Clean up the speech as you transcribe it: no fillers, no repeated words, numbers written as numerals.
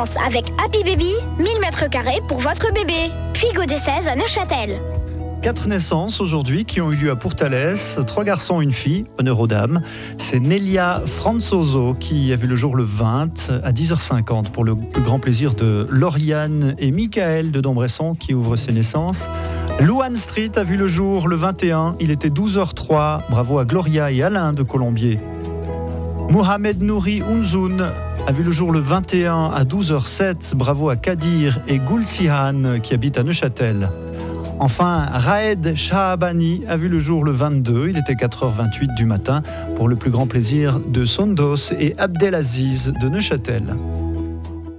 vacances avec Happy Baby, 1000 m² pour votre bébé. Puy des 16 à Neuchâtel. 4 naissances aujourd'hui qui ont eu lieu à Pourtalès, 3 garçons, une fille, honneur aux dames. C'est Nelia Franzoso qui a vu le jour le 20 à 10h50 pour le grand plaisir de Lauriane et Michael de Dombresson qui ouvrent ses naissances. Louane Street a vu le jour le 21, il était 12h03, bravo à Gloria et Alain de Colombier. Mohamed Nouri Unzoun a vu le jour le 21 à 12h07, bravo à Kadir et Goulsihan qui habitent à Neuchâtel. Enfin, Raed Shahabani a vu le jour le 22, il était 4h28 du matin, pour le plus grand plaisir de Sondos et Abdelaziz de Neuchâtel.